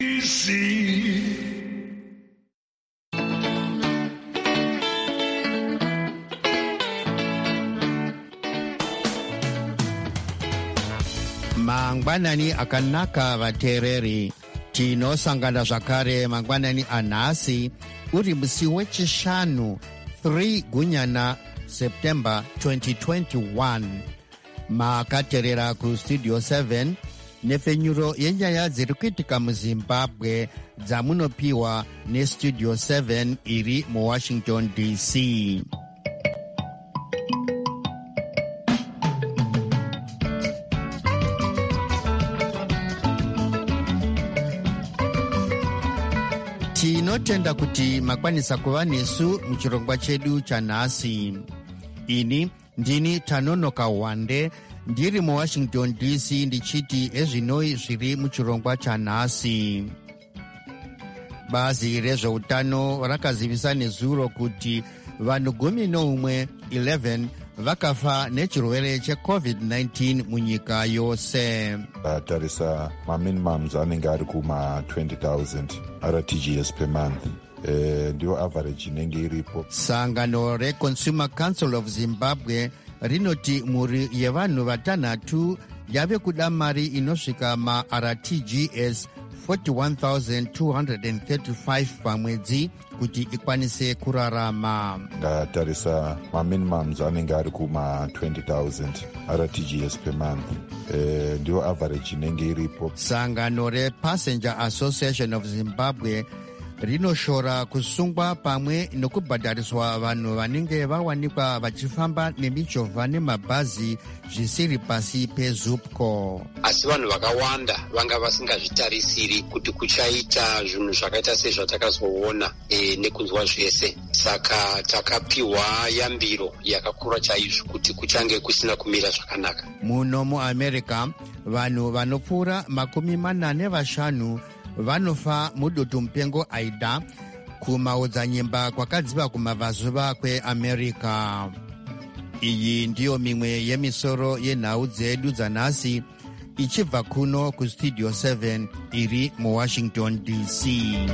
Mangwanani akanaka vateereri, tinosangana zvakare mangwanani anhasi uri musi wechishanu 3 gunyana September 2021. Makateerera kustudio 7 nefenyuro yenyaya dziri kuitika muZimbabwe dzamunopiwa nestudio 7 iri muWashington DC. Tinotenda kuti makwanisa kuva nesu muchirongwa chedu chanhasi. Ini ndini Tanonoka Wande, ndiri muWashington DC ndichiti ezvinoi zviri muchirongwa chanhasi. Bazi rezveutano rakazivisa nezuro kuti vanhu 11 vakafa nechirwere cheCovid-19 munyika yose. Tarisa maminimums anenge ari kuma 20,000 RTGs per month. Ndiyo average inenge iripo. Sangano reConsumer Council of Zimbabwe rinoti mhuri yevanhu vatanhatu yave kuda mari inosvika ma-RTGs 41,235 pamwedzi kuti ikwanise kurarama. Tarisa maminimums anenge ari kuma 20,000 RTGs per month. Ndiyo average inenge iripo. Sangano rePassenger Association of Zimbabwe rinoshora kusungwa pamwe nokubhadhariswa vanhu vanenge vawanikwa vachifamba nemichovha nemabhazi zvisiri pasi peZupco. Asi vanhu vakawanda vanga vasingazvitarisiri kuti kuchaita zvinhu zvakaita sezvatakazoona nekunzwa zvese. Saka takapiwa yambiro yakakura chaizvo kuti kuchange kusina kumira zvakanaka. Muno muAmerica, vanhu vanopfuura 45 vanofa mudutu mupengo Aida kumaodzanyemba kwakadziva kumabvazuva kweAmerica. Iyi ndiyo mimwe yemisoro yenhau dzedu dzanhasi ichibva kuno kustudio 7 iri muWashington DC.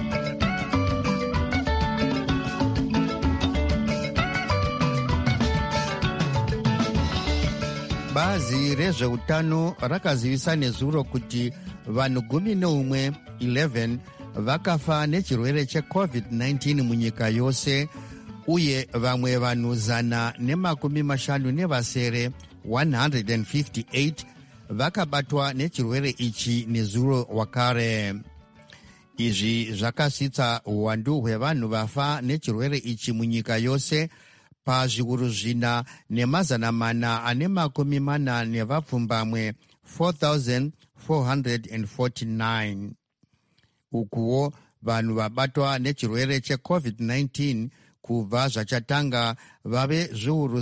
Bazi rezveutano rakazivisa nezuro kuti vanhu 11 vakafa nechirwere cheCovid-19 munyika yose, uye vamwe vanhu 158 vakabatwa nechirwere ichi nezuro wakare. Izvi zvakasvitsa uwandu hwevanhu vafa nechirwere ichi munyika yose pazviuru 440 vapfumbamwe 4,449. Ukuwo vanhu vabatwa nechirwere cheCovid-19 kubva zvachatanga vave zviuru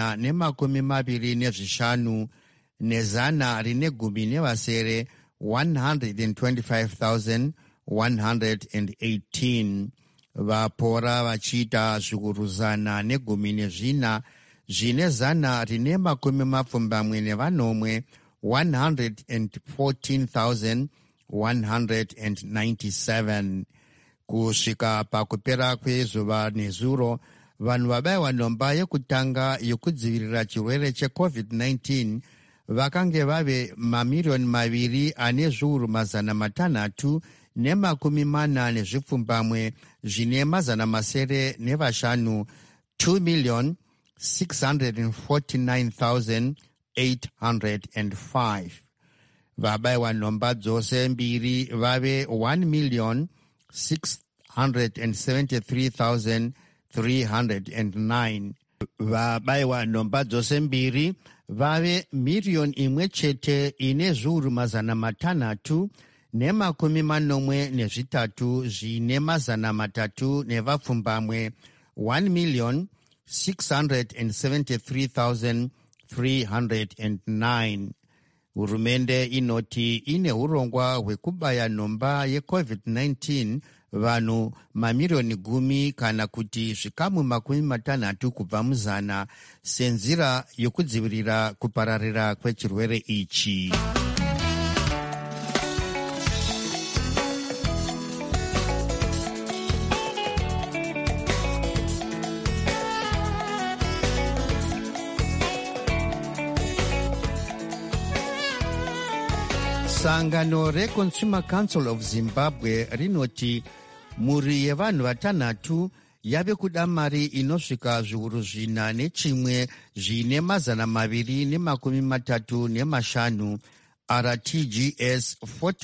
125 ne118 125,118. Vapora vachiita zviuru 114 zvine 114 114,197. Kusvika pakupera kwezuva nezuro, vanhu vabayiwa nhomba yekutanga yokudzivirira chirwere cheCovid-19 vakange vave 2,640,000 zvine 505 2,649,805. Vabayiwa nhomba dzose mbiri vave 1,673,309. Vabayiwa nhomba dzose mbiri vave 1,000,000 ine zviuru 600 ne43 zvine 300 nevapfumbamwe 1,673,309. Hurumende inoti ine urongwa hwekubaya nhomba yeCovid-19 vanhu 10,000,000 kana kuti zvikamu 60 kubva muzana senzira yokudzivirira kupararira kwechirwere ichi. Sangano reConsumer Council of Zimbabwe rinoti mhuri yevanhu vatanhatu yave kuda mari inosvika zviuru 4.1 zvine 235 RTGS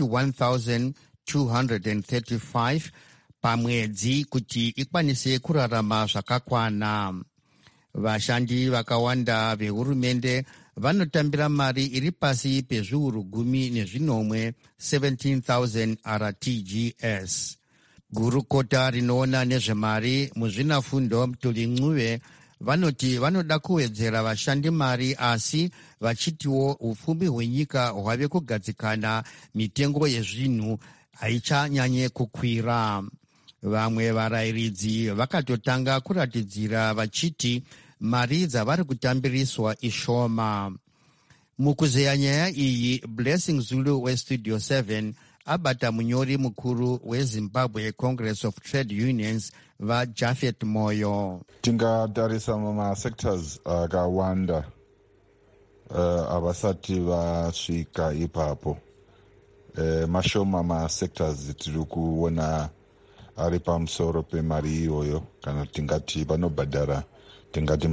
41,235 pamwedzi kuti ikwanise kurarama zvakakwana. Vashandi vakawanda vehurumende vanotambira mari iri pasi pezviuru 10 17,000 RTGS. Gurukota rinoona nezvemari muzvinafundo Mtuli Ncube vanoti vanoda kuwedzera vashandi mari, asi vachitiwo upfumi hwenyika hwave kugadzikana, mitengo yezvinhu haichanyanye kukwira. Vamwe varayiridzi vakatotanga kuratidzira vachiti mari dzavari kutambiriswa ishoma. Mukuzeya nyaya iyi, Blessing Zulu weStudio 7 abata munyori mukuru weZimbabwe Congress of Trade Unions vaJaphet Moyo. Tingatarisa mumasectors akawanda avasati vasvika ipapo. Mashoma masectors tiri kuona ari pamusoro pemari iyoyo, kana tingati vanobhadhara tingati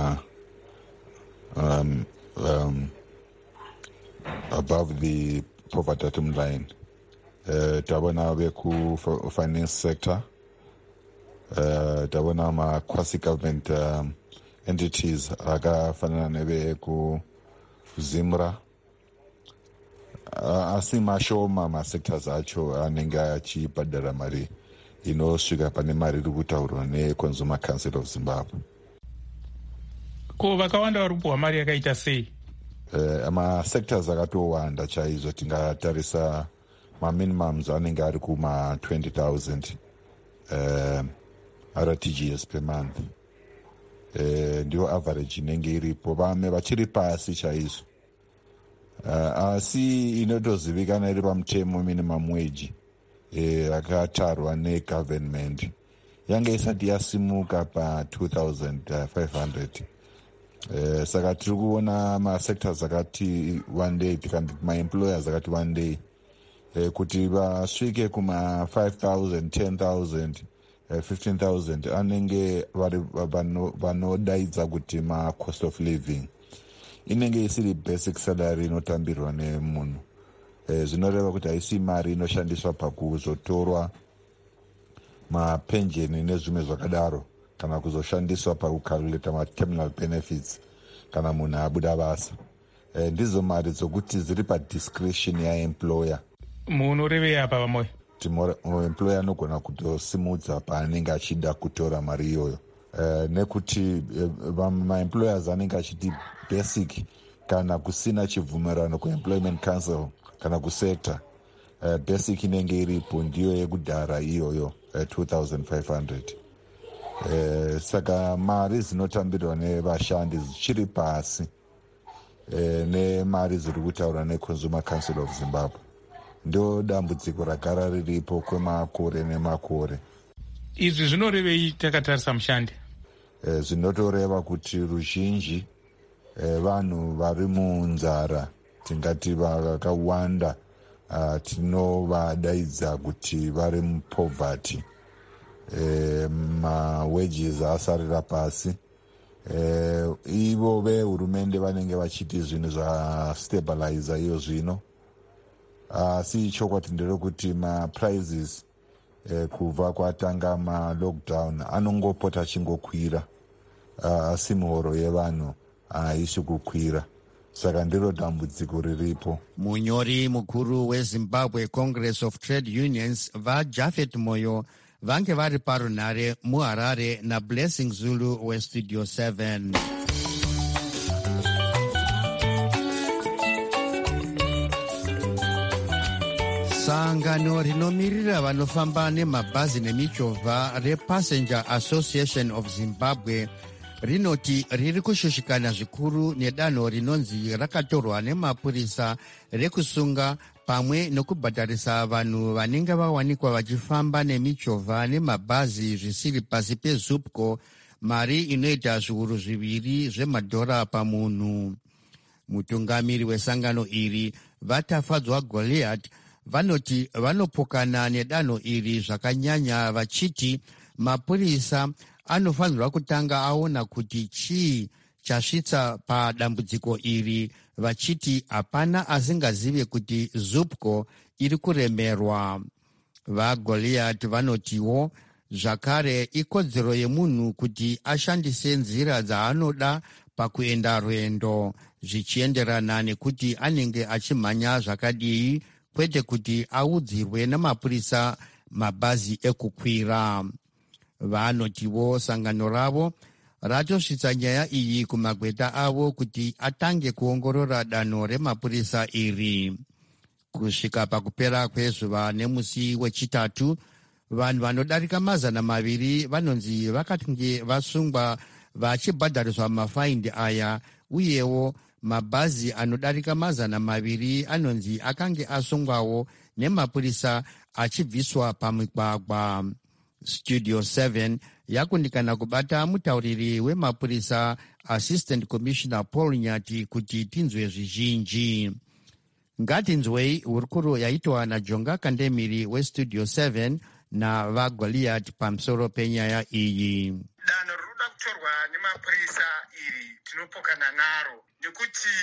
above the poverty line. Tabona veku-finance sector, tabona ma-quasi-government entities akafanana nevekuzimra, asi mashoma ma-sectors acho anenge achibhadhara mari inosvika pane mari iri kutaurwa neConsumer Council of Zimbabwe. Ko vakawanda vari kupuhwa mari yakaita sei? Ma-sectors akatowanda chaizvo. Tingatarisa ma-minimums anenge ari kuma 20,000 RTGS per month. Ndio average inenge iripo, vamwe vachiri pasi chaizvo. Asi inotozivikana iri pamutemo minimum wage yakatarwa negovernment yange isati yasimuka pa 2,500. Saka tiri kuona masectors akati one day, maemployers akati one day kuti vasvike kuma 5,000, 10,000, 15,000 anenge vanodaidza kuti ma-cost of living. Inenge isiri basic salary inotambirwa nemunhu. Zvinoreva kuti haisi mari inoshandiswa pakuzotorwa mapenjeni nezvimwe zvakadaro, kana kuzoshandiswa pakucalculata ma-terminal benefits kana munhu abuda basa. Ndizo mari dzokuti dziri padiscretion yaemployer. Munorevei apa vamwe? Employer anogona kutosimudza paanenge achida kutora mari iyoyo, nekuti maemployers anenge achiti basic kana kusina chibvumirano kuemployment council kana kusector, basic inenge iripo ndiyo yekudhara iyoyo 2,500. Saka mari dzinotambirwa nevashandi dzichiri pasi nemari dziri kutaurwa neConsumer Council of Zimbabwe. Ndo dambudziko ragara riripo kwemakore nemakore. Izvi zvinorevei takatarisa mushandi? Zvinotoreva kuti ruzhinji vanhu vari munzara, tingati vakawanda, tinovadaidza kuti vari mupoverty. Ma-wages asarira pasi. Ivo vehurumende vanenge vachiti zvinhu zvastabilizer iyo zvino. Asi chokwadi nderekuti ma-prices kubva kwatanga ma-lockdown anongopota achingokwira, asi mihoro yevanhu haisi kukwira. Saka ndiro dambudziko riripo. Munyori mukuru weZimbabwe Congress of Trade Unions vaJaphet Moyo vange vari parunhare muHarare naBlessing Zulu weStudio 7. Sangano rinomirira vanofamba nemabhazi nemichovha rePassenger Association of Zimbabwe rinoti riri kushushikana zvikuru nedanho rinonzi rakatorwa nemapurisa rekusunga pamwe nokubhadharisa vanhu vanenge vawanikwa vachifamba nemichovha nemabhazi zvisiri pasi peZUPCO mari inoita zviuru 2 zvemadhora pamunhu. Mutungamiri wesangano iri vatafadzwa Goliath vanoti vanopokana nedanho iri zvakanyanya vachiti mapurisa anofanirwa kutanga aona kuti chii chasvitsa padambudziko iri, vachiti hapana asingazive kuti Zupco iri kuremerwa. VaGoliath vanotiwo zvakare ikodzero yemunhu kuti ashandise nzira dzaanoda pakuenda rwendo, zvichienderana nekuti anenge achimhanya zvakadii, kwete kuti audzirwe namapurisa mabhazi ekukwira. Vanotiwo sangano ravo ratosvitsa nyaya iyi kumagweta avo kuti atange kuongorora danho remapurisa iri. Kusvika pakupera kwezuva nemusi wechitatu, vanhu vanodarika 200 vanonzi vakange vasungwa vachibhadhariswa mafaindi aya, uyewo mabhazi anodarika 200 anonzi akange asungwawo nemapurisa achibviswa pamigwagwa. Studio 7 yakundikana kubata mutauriri wemapurisa Assistant Commissioner Paul Nyati kuti tinzwe zvizhinji. Ngatinzwei hurukuro yaitwa naJonga Kandemiri weStudio 7 navaGoliath pamusoro penyaya iyi. Danho rinoda kutorwa nemapurisa iri tinopokana naro nekuti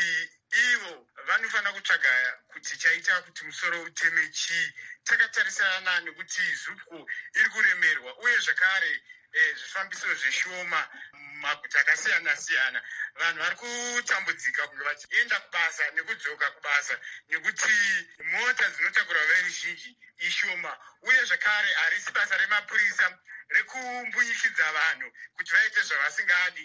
ivo vanofanira kutsvaga kuti chaita kuti musoro uteme chii. Takatarisana nekuti Zupco iri kuremerwa uye zvakare zvifambiso zveshoma mumaguta akasiyana siyana. Vanhu vari kutambudzika kunge vachienda kubasa nekudzoka kubasa nekuti mota dzinotakura veruzhinji ishoma, uye zvakare harisi basa remapurisa rekumbuyikidza vanhu kuti vaite zvavasingadi.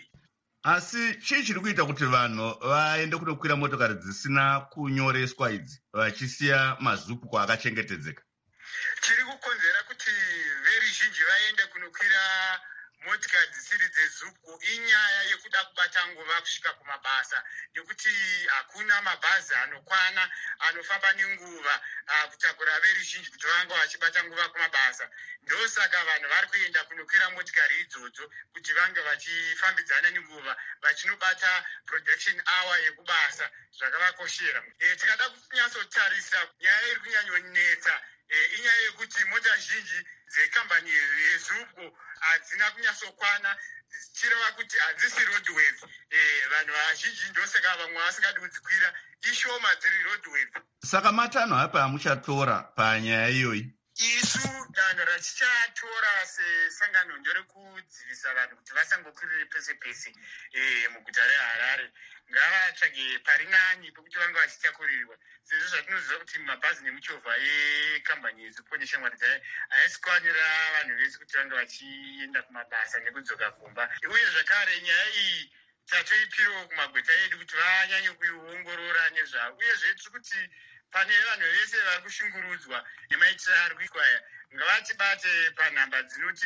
Asi chii chiri kuita kuti vanhu vaende kunokwira motokari dzisina kunyoreswa idzi vachisiya maZupco akachengetedzeka? Chiri kukonzera kuti veruzhinji vaende kunokwira motikari dzisiri dzeZupco inyaya yekuda kubata nguva kusvika kumabasa, nekuti hakuna mabhazi anokwana anofamba nenguva kutakura veruzhinji kuti vange vachibata nguva kumabasa. Ndosaka vanhu vari kuenda kunokwira motikari idzodzo kuti vange vachifambidzana nenguva vachinobata production hour yekubasa zvakavakoshera. Tikada kunyatsotarisa nyaya iri kunyanyonetsa inyaya yekuti mota zhinji dzekambani yeZupco hadzina kunyatsokwana, zvichireva kuti hadzisi roadways. Vanhu vazhinji ndosaka vamwe vasingadi kudzikwira, ishoma dziri roadways. Saka matanho apa amuchatora panyaya iyoyi? Isu danho ratichatora sesangano nderekudzivisa vanhu kuti vasangokwirire pese pese muguta reHarare. Ngavatsvage pari nani pekuti vange vachitakurirwa, sezvo zvatinoziva kuti mabhazi nemuchovha yekambani yeZupco neshamwari dzayo haisi kwanira vanhu vese kuti vange vachienda kumabasa nekudzoka kumba. Uye zvakare nyaya iyi tatoipiro kumagweta edu kuti vanyanye kuiongorora nezvavo, uyezve tiri kuti pane vanhu vese vari kushungurudzwa nemaitiro ari kuitwa aya ngavatibate panhamba dzinoti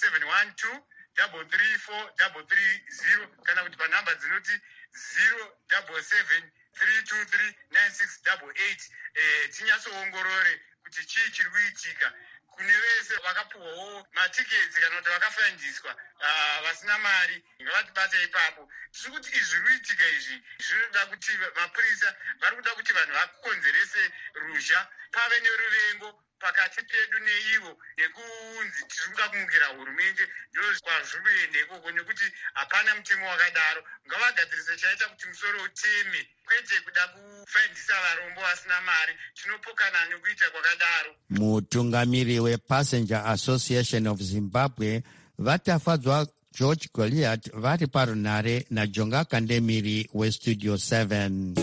0712 334 330 kana kuti panhamba dzinoti 077 323 9688. Tinyatsoongorore kuti chii chiri kuitika. Kune vese vakapuhwawo matiketsi kana kuti vakafaindiswa vasina mari ngavatibate ipapo. Tiri kuti izvi zviri kuitika izvi zvinoda kuti mapurisa vari kuda kuti vanhu vakonzerese ruzha, pave neruvengo pakati pedu neivo, nekunzi tiri kuda kumukira hurumende. Ndozvazviri kuenda ikoko, nekuti hapana mutemo wakadaro. Ngavagadzirise chaita kuti musoro uteme, kwete kuda kufaindisa varombo vasina mari. Tinopokana nekuita kwakadaro. Mutungamiri wePassenger Association of Zimbabwe vatafadzwa George Goliath vari parunhare naJonga Kandemiri weStudio 7.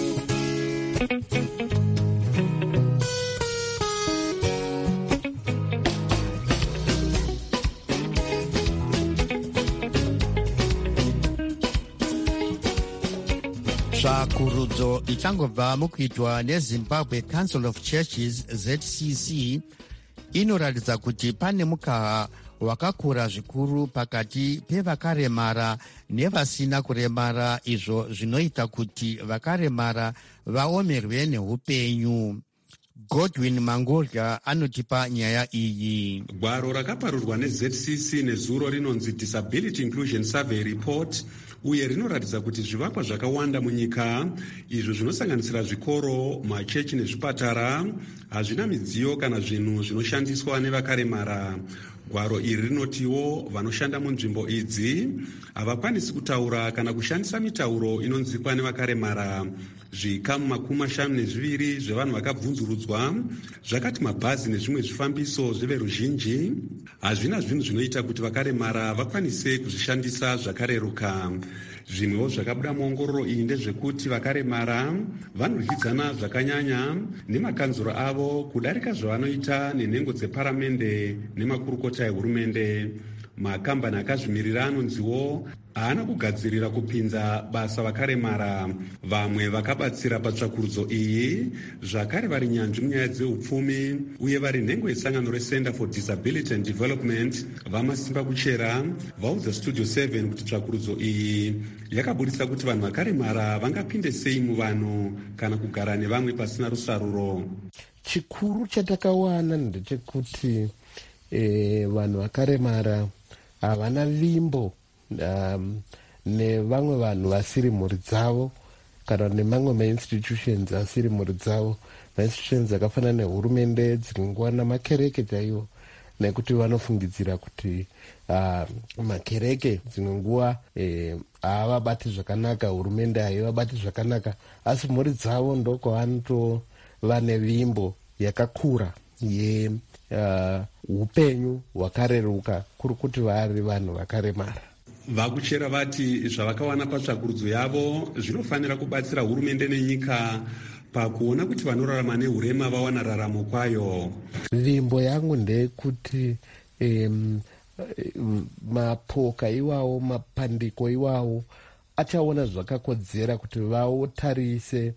Tsvakurudzo ichangobva mukuitwa neZimbabwe Council of Churches ZCC inoratidza kuti pane mukaha wakakura zvikuru pakati pevakaremara nevasina kuremara, izvo zvinoita kuti vakaremara vaomerwe neupenyu. Godwin Mangudya anotipa nyaya iyi. Gwaro rakaparurwa neZCC nezuro rinonzi Disability Inclusion Survey Report uye rinoratidza kuti zvivakwa zvakawanda munyika izvo zvinosanganisira zvikoro, machechi nezvipatara hazvina midziyo kana zvinhu zvinoshandiswa nevakaremara. Gwaro iri rinotiwo vanoshanda munzvimbo idzi havakwanisi kutaura kana kushandisa mitauro inonzikwa nevakaremara. Zvikamu 52 zvevanhu vakabvunzurudzwa zvakati mabhazi nezvimwe zvifambiso zveveruzhinji hazvina zvinhu zvinoita kuti vakaremara vakwanise kuzvishandisa zvakareruka. Zvimwewo zvakabuda muongororo iyi ndezvekuti vakaremara vanoryidzana zvakanyanya nemakanzuro avo kudarika zvavanoita nenhengo dzeparamende nemakurukota ehurumende. Makambani akazvimirira anonziwo haana kugadzirira kupinza basa vakaremara. Vamwe vakabatsira patsvakurudzo iyi zvakare vari nyanzvi munyaya dzeupfumi uye vari nhengo yesangano reCenter for Disability and Development vamasimba kuchera vaudza Studio 7 kuti tsvakurudzo iyi yakabudisa kuti vanhu vakaremara vangapinde sei muvanhu kana kugara nevamwe pasina rusaruro. Chikuru chatakawana ndechekuti vanhu vakaremara havana vimbo nevamwe vanhu vasiri mhuri dzavo kana nemamwe mainstitutions asiri mhuri dzavo, mainstitutions akafanana nehurumende, dzimwe nguva namakereke chaiwo, nekuti vanofungidzira kuti makereke dzimwe nguva haavabati zvakanaka, hurumende haivabati zvakanaka, asi mhuri dzavo ndokwavanotovane nevimbo yakakura upenyu hwakareruka kuri kuti vari vanhu vakaremara. Vakuchera vati zvavakawana patsvakurudzo yavo zvinofanira kubatsira hurumende nenyika pakuona kuti vanorarama nehurema vawana raramo kwayo. Vimbo yangu ndeyekuti mapoka iwawo, mapandiko iwawo achaona zvakakodzera kuti vaotarise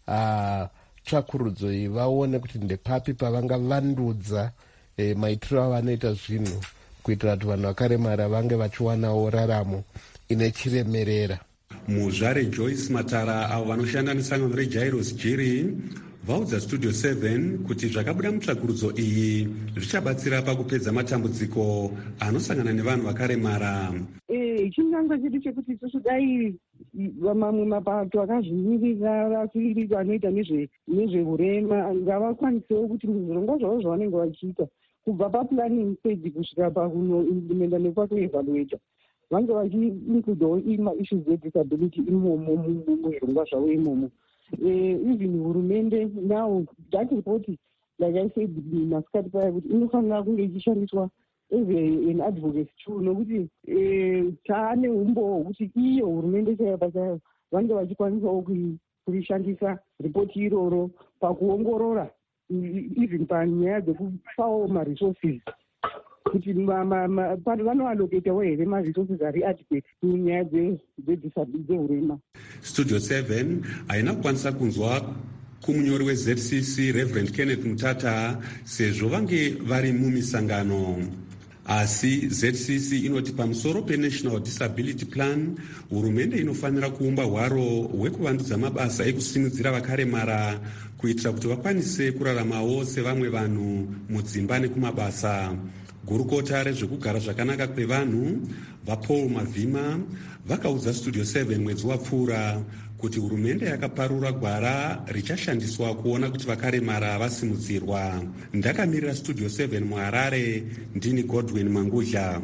tsvakurudzo iyi, vaone kuti ndepapi pavanga vandudza maitiro avanoita zvinhu kuitira kuti vanhu vakaremara vange vachiwanawo raramo ine chiremerera. Muzvare Joyce Matara avo vanoshanda nesangano reJairos Jiri vaudza Studio 7 kuti zvakabuda mutsvakurudzo iyi zvichabatsira pakupedza matambudziko anosangana nevanhu vakaremara. Chinangwa chedu chekuti isusu dai mamwe mapato akazvimirira vasirirwa anoita nezvehurema ngavakwanisewo kuti muzvirongwa zvavo zvavanenge vachiita kubva paplanning stage kusvika pakunoimplementa nekwakuevaluata vange vachiincludawo issues edisability imomo muzvirongwa zvavo imomo. Even hurumende now that report, like I said masikati paya, kuti inofanira kunge ichishandiswa as an advocacy tool, nokuti taane umbo hwokuti iyo hurumende chaiyo pachayo vange vachikwanisawo kurishandisa ripoti iroro pakuongorora even panyaya dzekupawo maresources kuti vanoallocatewo here maresources ari adequate munyaya dzehurema. Studio 7 haina kukwanisa kunzwa kumunyori weZCC Reverend Kenneth Mutata sezvo vange vari mumisangano. Asi ZCC inoti pamusoro peNational Disability Plan hurumende inofanira kuumba hwaro hwekuvandudza mabasa ekusimudzira vakaremara kuitira kuti vakwanise kuraramawo sevamwe vanhu mudzimba nekumabasa. Gurukota rezvekugara zvakanaka kwevanhu vaPaul Mavhima vakaudza Studio 7 mwedzi wapfuura kuti hurumende yakaparura gwara richashandiswa kuona kuti vakaremara vasimudzirwa. Ndakamirira Studio 7 muHarare, ndini Godwin Mangudya.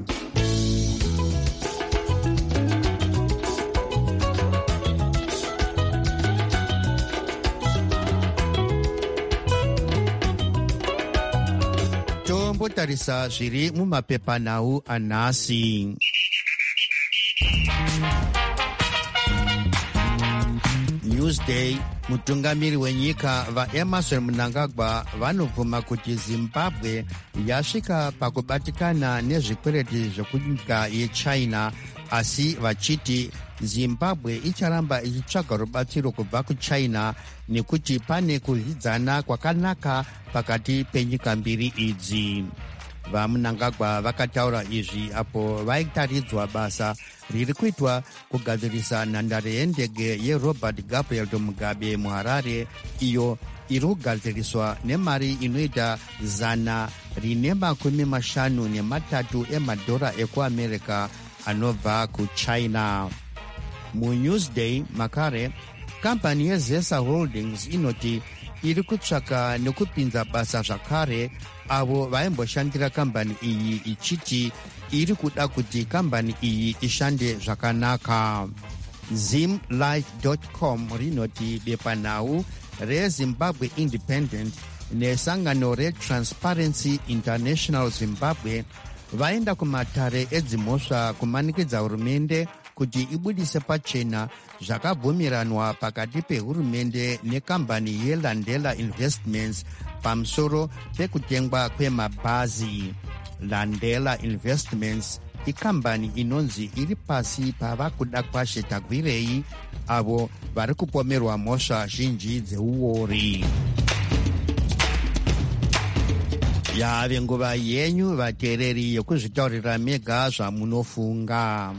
Tombotarisa zviri mumapepanhau anhasi. Newsday, mutungamiri wenyika vaEmerson Mnangagwa vanobvuma kuti Zimbabwe yasvika pakubatikana nezvikwereti zvekunyika yeChina, asi vachiti Zimbabwe icharamba ichitsvaga rubatsiro kubva kuChina nekuti pane kuryidzana kwakanaka pakati penyika mbiri idzi. vamunangagwa vakataura izvi apo vaitaridzwa basa riri kuitwa kugadzirisa nhandare yendege yerobert gabriel mugabe muharare, iyo iri kugadziriswa nemari inoita $153 emadhora ekuamerica anobva kuchina. muNewsday makare, kambani yezesa holdings inoti iri kutsvaka nekupinza basa zvakare avo vaimboshandira kambani iyi, ichiti iri kuda kuti kambani iyi ishande zvakanaka. zimlife.com rinoti bepanhau rezimbabwe independent nesangano reTransparency International Zimbabwe vaenda kumatare edzimhosva kumanikidza hurumende kuti ibudise pachena zvakabvumiranwa pakati pehurumende nekambani yelandela investments pamusoro pekutengwa kwemabhazi. Landela Investments ikambani inonzi iri pasi pavakuda kwashetagwirei avo vari kupomerwa mhosva zhinji dzeuori. Yave nguva yenyu vateereri yokuzvitaurira mega zvamunofunga.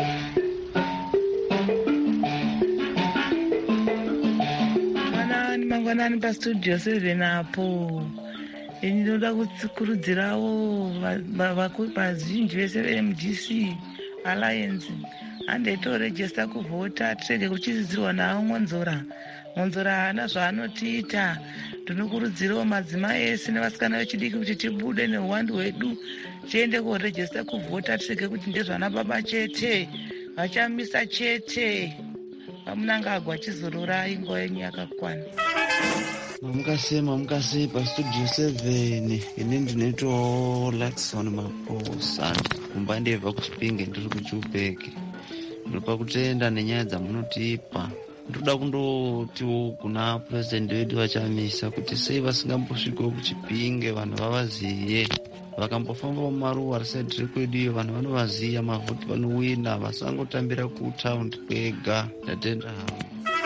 Mangwanani pastudio 7 apo ndinoda kukurudzirawo vazhinji vese veMDC Alliance handeitorejesta kuvhota, tirege kuchizidzirwa nawo Ngonzora haana zvaanotiita. Ndinokurudzirawo madzimai ese nevasikana vechidiki kuti tibude neuwandu hwedu tiende korejesta kuvhota, tirege kuti ndezvana baba chete vachamisa chete. Vamunangagwa achizororai, nguva yenyu yakakwana. Mamukase pastudio 7 ine ndinoitawo Lakson Maposa kumba ndebva kuchipinge ndiri kuchupeke. Ndinopa kutenda nenyaya dzamunotipa. Ndoda kundotiwo kuna purezidendi vedu vachamisa kuti sei vasingambosvikewo kuchipinge vanhu vavaziye. Vakambofamba mumaruwa risaidi rekwedu iyo vanhu vanovaziya, mavhoti vanowina, vasangotambira kutaundi kwega. Ndatenda havo.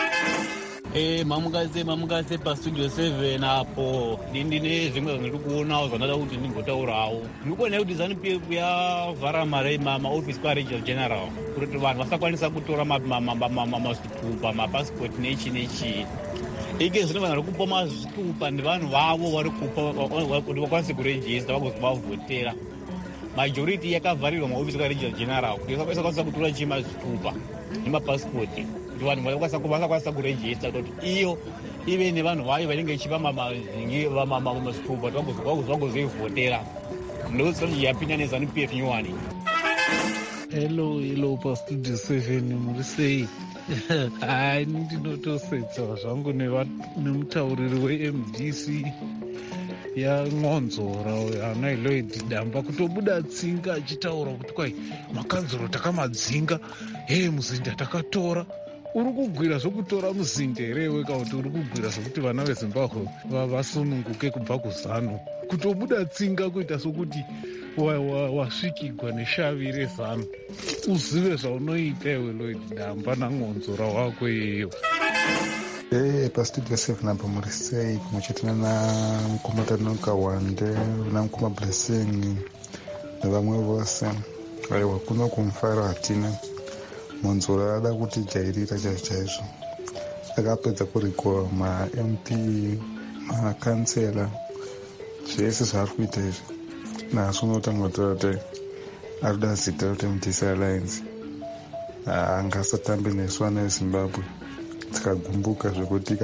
Mamukase pastudio 7 apo ndine zvimwe zvandiri kuonawo zvandada kuti ndimbotaurawo. Ndikuona kuti ZANU-PF yavhara maofisi kwaRegional General kuti vanhu vasakwanisa kutora mazvitupa, mapasipoti nechi. Ike zvino vanhu vari kupa mazvitupa nevanhu vavo vari kupa kuti vakwanise kurejista vagozovavhotera. Majority yakavharirwa maofisi kwaRegional General kuti vasakwanisa kutora mazvitupa nemapasipoti. Kuti vanhu vasakwanisa kurejista kuti iyo ive nevanhu vayo vanenge ichipa mazvitupa kuti vagozoivhotera. Ndostrategy yapinda neZANU-PF nyowani. Hello pastudio 7 muri sei? Hai, ndinotosetsa zvangu nemutauriri weMDC yaNgonzora Hana Lloyd Damba kutobuda tsinga achitaura kuti kwai makanzuro takamadzinga, muzinda takatora. Uri kugwira zvokutora muzinda here weka kuti uri kugwira zvokuti vana veZimbabwe vasununguke kubva kuZANU? Kutobuda tsinga kuita sokuti wasvikigwa neshavi reZANU. Uzive zvaunoita iwe Lloyd Damba naNgonzora wako iyeyo. Pastudio 7 apa muri sei? Kumwechetana namukoma Tanoka Wande namukoma Blessing nevamwe vose. Aiwa, kuno kumufara hatina. Ngonzora ada kutijairira chaizvo. Akapedza kurikwa ma-MP, makansela, zvese zvaari kuita izvi. Naso unotanga kuti arida zita kuti MDC Alliance angasatambe nesu vana veZimbabwe tikagumbuka zvekuti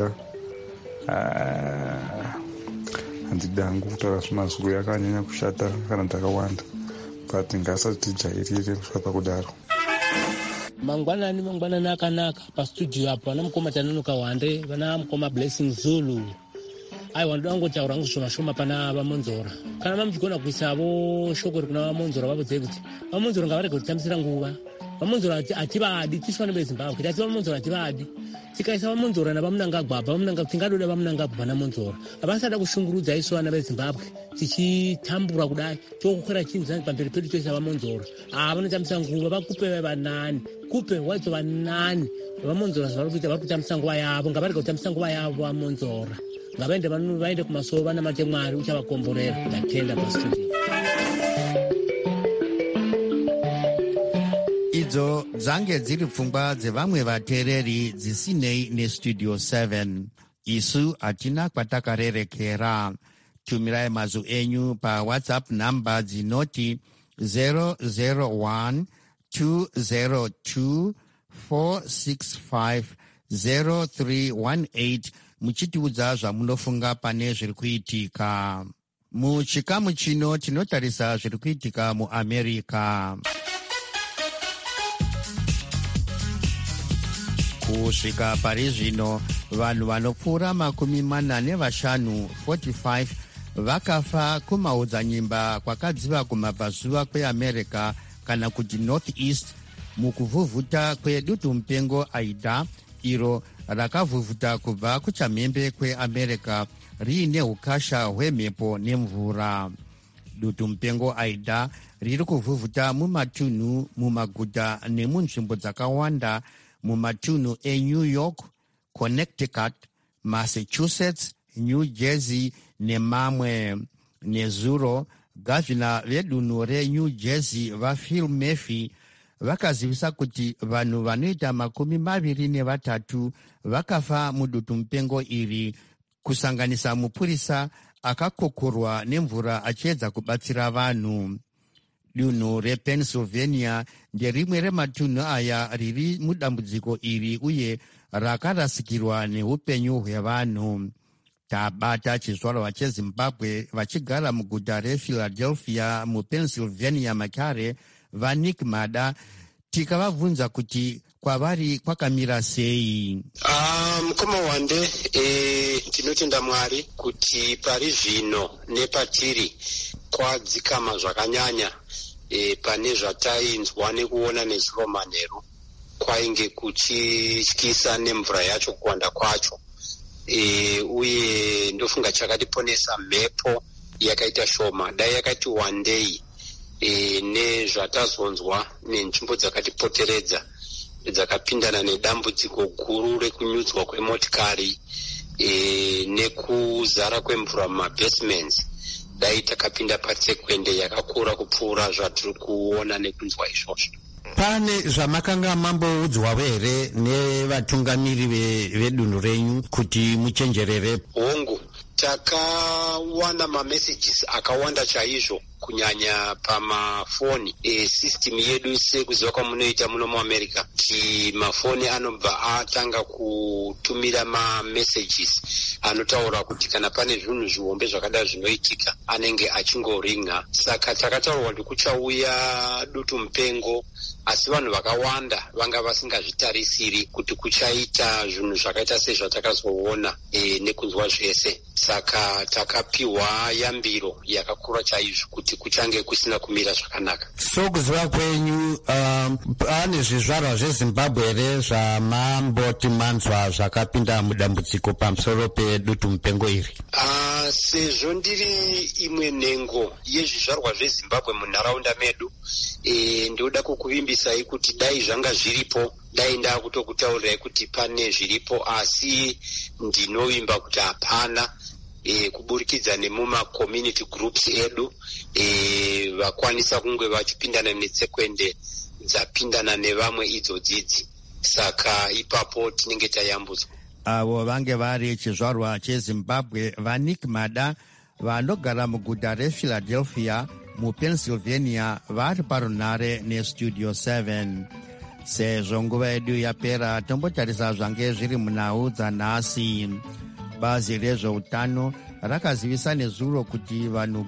handidangu kutaura zvemazulu yakanyanya kushata kana takawanda, but ngasati tijairire kusvika pakudaro. Mangwanani akanaka pastudio apo vana mukoma Tanoka Wande vana mukoma Blessing Zulu. Aiwa, ndoda kungotaura ngozvomashoma pana vaMonzora. Kana mamuchigona kuisavo shoko kuna vaMonzora vavodzei kuti vaMonzora ngavarege kutitambisira nguva. VaMonzora hativadi, tisu vana veZimbabwe kuti ati vaMonzora hativadi. Tikaisa vaMonzora navamunangagwa tingadoda vamunangagwa naMonzora. Havasada kushungurudza isu vana veZimbabwe tichitambura kudai tokukwira chinhu pamberi pedu toisa vaMonzora. Vanotambisa nguva, vakupe vanani, kupe wadzo vanani. VaMonzora zvavari kuita vari kutambisa nguva yavo, ngavarege kutambisa nguva yavo vaMonzora. Ngavaende kumasoro vana mate Mwari uchavakomborera. Ndatenda pastudio. idzo dzange dziri pfungwa dzevamwe vateereri dzisinei nestudio 7. Isu hatina kwatakarerekera. Tumirai mazwi enyu pawhatsapp namba dzinoti 001 202 465 0318 muchitiudza zvamunofunga pane zviri kuitika. Muchikamu chino tinotarisa zviri kuitika muAmerica. Kusvika pari zvino, vanhu vanopfuura 45 vakafa kumaodzanyimba kwakadziva kumabvazuva kweAmerica kana kuti Northeast mukuvhuvhuta kwedutu mupengo Aida, iro rakavhuvhuta kubva kuchamhembe kweAmerica riine ukasha hwemhepo nemvura. Dutu mupengo Aida riri kuvhuvhuta mumatunhu, mumaguta nemunzvimbo dzakawanda mumatunhu eNew York, Connecticut, Massachusetts, New Jersey nemamwe. Nezuro, gavhina vedunhu reNew Jersey vaPhil Murphy vakazivisa kuti vanhu vanoita 23 vakafa mudutu mupengo iri, kusanganisa mupurisa akakokorwa nemvura achiedza kubatsira vanhu. Dunhu rePennsylvania nderimwe rematunhu aya riri mudambudziko iri uye rakarasikirwa neupenyu hwevanhu. Tabata chizvarwa cheZimbabwe vachigara muguta rePhiladelphia muPennsylvania makare vaNick Mada, tikavabvunza kuti kwavari kwakamira sei. Mukoma wande, tinotenda Mwari kuti pari zvino nepatiri kwadzikama zvakanyanya. Pane zvatainzwa nekuona nezuva manheru kwainge kuchityisa nemvura yacho kuwanda kwacho. Uye ndofunga chakatiponesa mhepo yakaita shoma, dai yakati wandei. Nezvatazonzwa nenzvimbo dzakatipoteredza dzakapindana nedambudziko guru rekunyudzwa kwemotikari nekuzara kwemvura mumabasements, dai takapinda patsekwende yakakura kupfuura zvatiri kuona nekunzwa izvozvo. Pane zvamakanga mamboudzwawo here nevatungamiri vedunhu renyu kuti muchenjerere? Hongu, takawana mamessages akawanda chaizvo kunyanya pamafoni. System yedu sekuziva kwamunoita muno muAmerica, kuti mafoni anobva atanga kutumira mamessages anotaura kuti kana pane zvinhu zvihombe zvakada zvinoitika anenge achingoringa. Saka takataurwa kuti kuchauya dutu mupengo, asi vanhu vakawanda vanga vasingazvitarisiri kuti kuchaita zvinhu zvakaita sezvatakazoona nekunzwa zvese. Saka takapiwa yambiro yakakura chaizvo kuti kuchange kusina kumira zvakanaka. So kuziva kwenyu, pane zvizvarwa zveZimbabwe here zvamamboti manzwa zvakapinda mudambudziko pamusoro pedutu mupengo iri? Sezvo ndiri imwe nhengo yezvizvarwa zveZimbabwe munharaunda medu, ndoda kukuvimbisai kuti dai zvanga zviripo, dai ndakutokutaurirai kuti pane zviripo, asi ndinovimba kuti hapana. Kuburikidza nemuma-community groups edu vakwanisa kunge vachipindana netsekwende dzapindana nevamwe idzodzidzi. Saka ipapo tinenge tayambudzwa. Avo vange vari chizvarwa cheZimbabwe vaNick Mada vanogara muguta rePhiladelphia muPennsylvania vari parunhare nestudio 7. Sezvo nguva yedu yapera, tombotarisa zvange zviri munhau dzanhasi. Bazi rezveutano rakazivisa nezuro kuti vanhu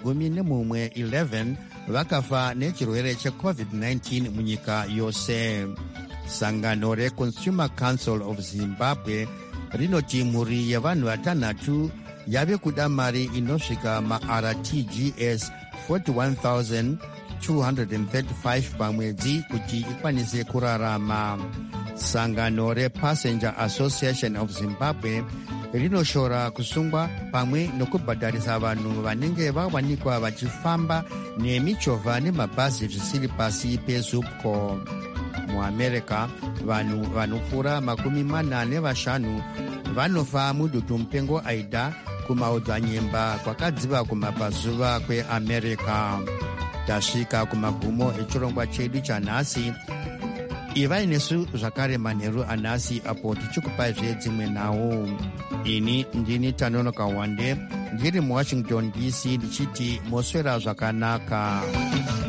11 vakafa nechirwere cheCovid-19 munyika yose. Sangano reConsumer Council of Zimbabwe rinoti mhuri yevanhu vatanhatu yave kuda mari inosvika maRTGS 41,235 pamwedzi kuti ikwanise kurarama. Sangano rePassenger Association of Zimbabwe rinoshora kusungwa pamwe nokubhadharisa vanhu vanenge vawanikwa vachifamba nemichovha nemabhazi zvisiri pasi peZupco. MuAmerica, vanhu vanopfuura 45 vanofa mudutu mupengo Aida kumaodzanyemba kwakadziva kumabvazuva kweAmerica. Tasvika kumagumo echirongwa chedu chanhasi. ivai nesu zvakare manheru anhasi apo tichikupai dzimwe nhau. Ini ndini Tanonoka Wande ndiri muwashington DC ndichiti moswera zvakanaka.